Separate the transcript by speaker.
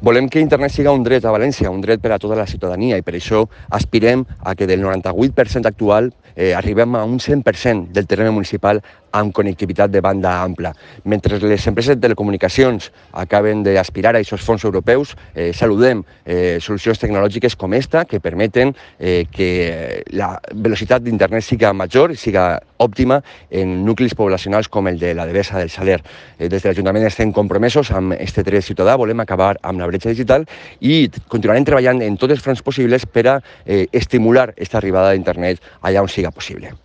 Speaker 1: Volem que internet siga un dret a València, un dret per a tota la ciutadania, i per això aspirem a que del 98% actual arribem a un 100% del terreny municipal amb connectivitat de banda ampla. Mentre les empreses de telecomunicacions acaben d'aspirar a aquests fons europeus, saludem solucions tecnològiques com esta que permeten que la velocitat d'internet siga major i siga òptima en nuclis poblacionals com el de la Devesa del Saler. Des de l'Ajuntament estem compromesos amb aquest dret ciutadà, volem acabar amb la bretxa digital i continuarem treballant en tots els fronts possibles per a estimular aquesta arribada d'internet allà on siga possible.